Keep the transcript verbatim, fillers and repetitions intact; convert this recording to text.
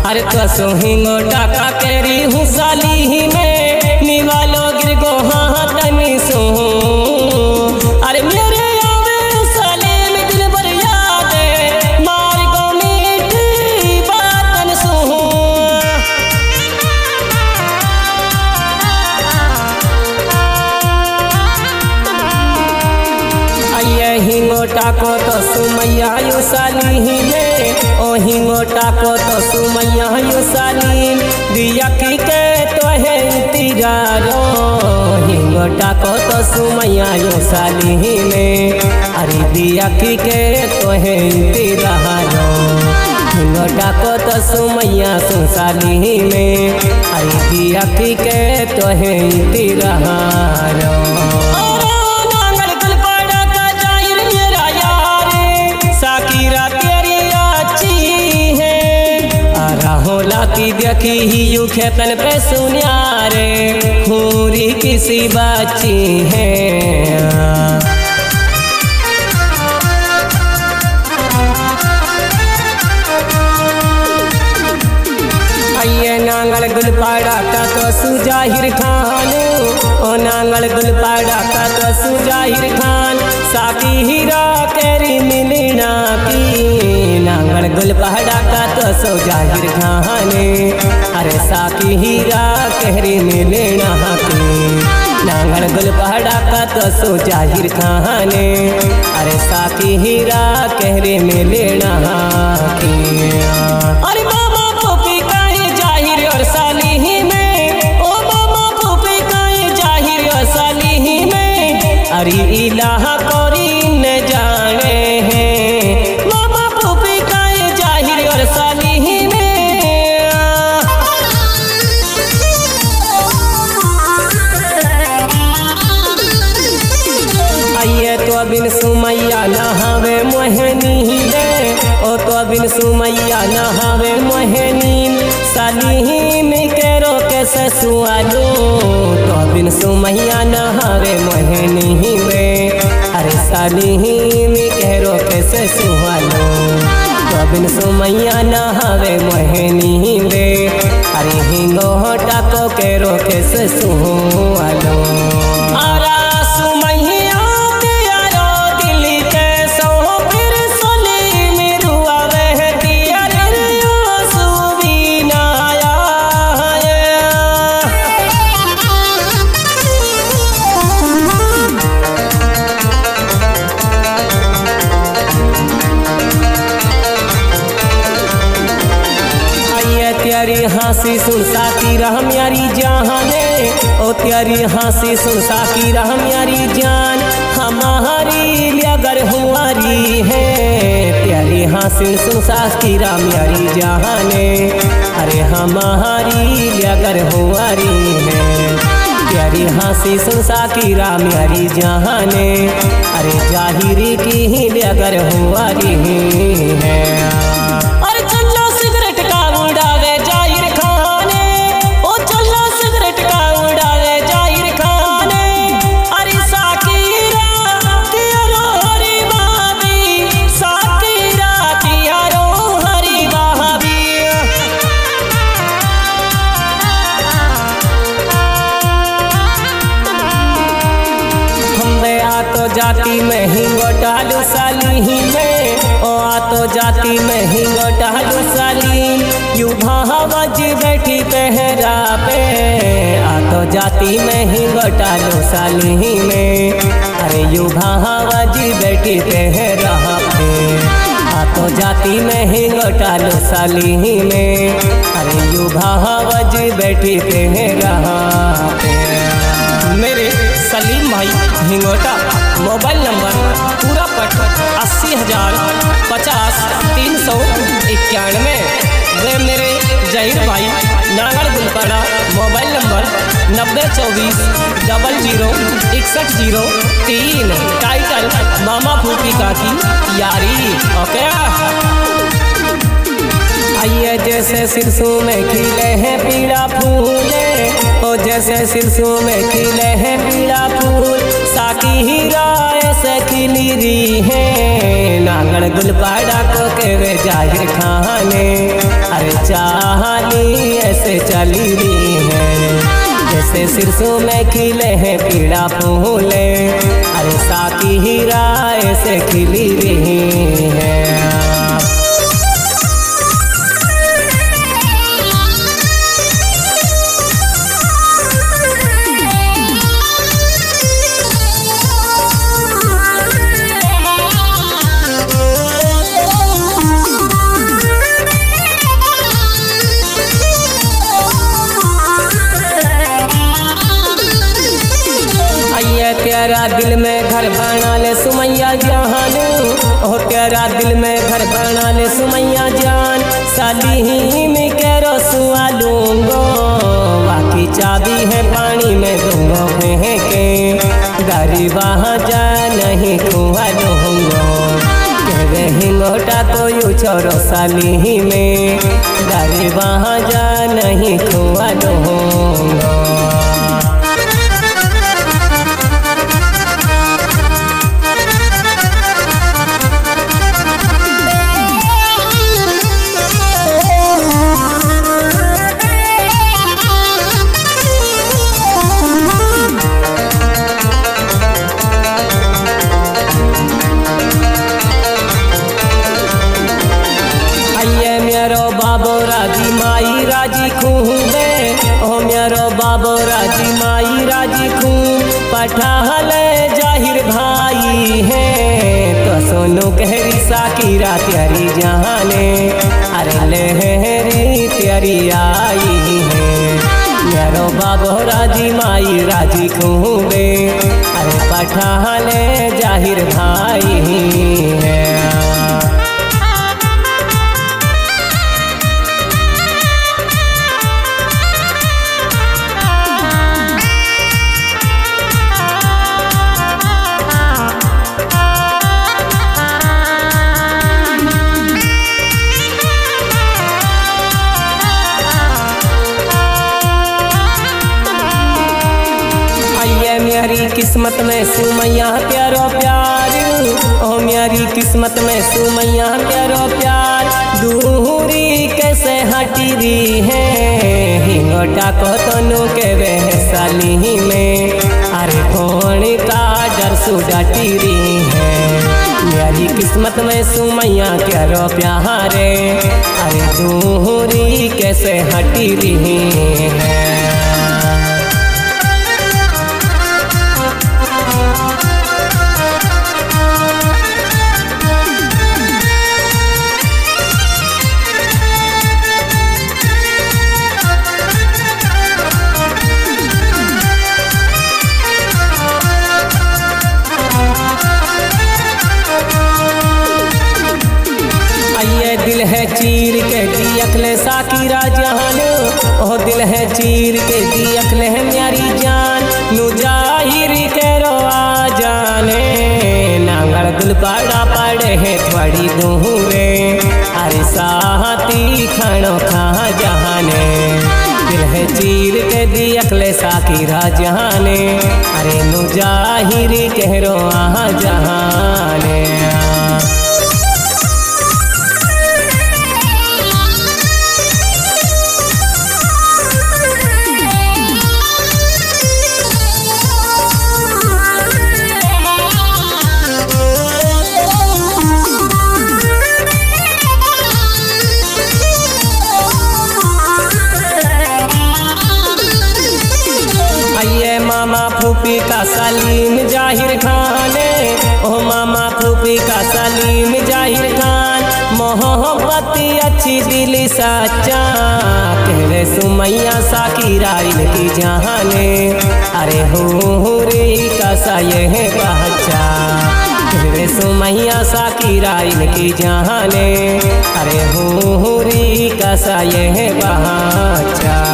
अरे कसो हिंगो टाका केरी हूँ साली ही में निवालो गिर गो हाँ तनी सो। अरे मेरे आवे साले में दिल भर याद मार गो मीठी बातन सो। आइए हिंगो टाको तो सुमैया यो साली ही में ओ हिंगो टाको तो सुमैया यो साली दिया की के तो है तिरारो। हिंगो टाको तो सुमैया यो साली में अरे दिया की के तो है तिरारो। हिंगो टाको तो सुमैया सु साली में अरे दिया की के तो है तिरारो। की देखी ही यू खेतन पे सुनियारे खूरी किसी बच्ची है। आइए नांगल गुलपाड़ा का तो सुजाहिर खान ओ नांगल गुलपाड़ा का तो सुजाहिर खान साकी हीरा केरी मिलना की। नांगल गुलपाड़ा का तो सुजाहिर खान अरे साकी हीरा केरी मिलना की। नांगल गुलपाड़ा का तो सुजाहिर खान अरे साकी हीरा केरी मिलना की। अरे मामा पोपी काहे जाहिर और साली ही में ओ मामा पोपी काहे जाहिर और साली ही में अरे इलाहा कोरी न जाने हैं मामा पोपी काहे जाहिर और साली ही में। आइए तो बिन सुमैया नहावे मोहनी दे ओ तो बिन सुमैया नहावे मोहनी साली में केरो कैसे सुआलो। तो बिन सुमैया नहावे मोहनी में अरे साली में केरो कैसे सुआलो। तो बिन सुमैया नहावे मोहनी में अरे हिंगो टाको केरो कैसे सुआलो। त्यारी हंसी सुन साकी रहम यारी जहाने ओ त्यारी हंसी सुन साकी रहम यारी जान हमारी अगर हुआरी है। त्यारी हंसी सुन साकी रहम यारी जहाने अरे हमारी अगर हुआरी है। त्यारी हंसी सुन साकी राम यारी जहाने अरे जाहिरी की ही अगर हुआरी है। तो जाति में हिंगो डालो साली ही में ओ आ तो जाति में हिंगो डालो साली यू भावज बैठी पहरा पे। आ तो जाति में हिंगो डालो साली ही में अरे यू भावज बैठी पहरा पे। आ तो जाति में हिंगो डालो साली ही में अरे यू भावज बैठी पहरा पे। मेरे सलीम भाई हिंगोटा मोबाइल नंबर पूरा पट अस्सी हज़ार पचास तीन सौ इक्यानवे। वे मेरे जहीर भाई नांगल गुलपाड़ा मोबाइल नंबर नब्बे चौबीस डबल जीरो इकसठ जीरो तीन। टाइटल मामा फूफी का की यारी। ओके आइए जैसे सिरसों में खिले हैं पीला फूले ओ जैसे सिरसों में खिले हैं पीला फूल साकी हीरा ऐसे खिली रही है नांगड़ गुलपाड़ा को के वे जाहिर खाने अरे चाली ऐसे चली रही है जैसे सिरसों में खिले हैं पीड़ा फूले अरे साकी हीरा ऐसे खिली रही है। तेरा दिल में घर बना ले सुमैया जान ओ तेरा दिल में घर बना ले सुमैया जान साली ही में के रसुआ लूंगो बाकी चाबी है पानी में दूंगो फेंके गरीबा जा नहीं खुआ लूंगो कहवे हिंगोटा को यू छोरो साली ही में गरीबा जा नहीं खुआ लूंगो। मेरो बाबो राजी माई राजी खूबे ओ मेरो बाबो राजी माई राजी खूब पठाले जाहिर भाई है तो सोनू कहरी साकीरा त्यारी जाने अरे लहरी त्यारी आई है मेरो बाबो राजी माई राजी खूबे अरे पठाले जाहिर भाई है। मेरी किस्मत में सुमैया प्यारो प्यार ओ मेरी किस्मत में सुमैया प्यारो प्यार दूरी कैसे हटी रही है हिंगोटा को तनु के वे साली में अरे कौन का डर सुडटी रही है मेरी किस्मत में सुमैया प्यारो प्यारे अरे दूरी कैसे हटी रही है। दिल है चीर के दी अखले साकीरा जान ओ दिल है चीर के दी अखले है मेरी जान नु जाहिर के रो आ जाने नांगड़ गुलपाड़ा पड़े है थोड़ी दूरे अरे साथी खड़ो खा जाने दिल है चीर के दी अखले साकीरा जाने अरे नु जाहिर के रो आ जाने। मामा फूफी का सलीम जाहिर खाने ओ मामा फूफी का सलीम जाहिर खान मोहब्बत अच्छी दिल सच्चा कहवे सुमैया साकीरा इनकी जाने अरे हो रे का सा ये बच्चा कहवे सुमैया साकीरा इनकी जाने अरे हो रे का सा ये बच्चा।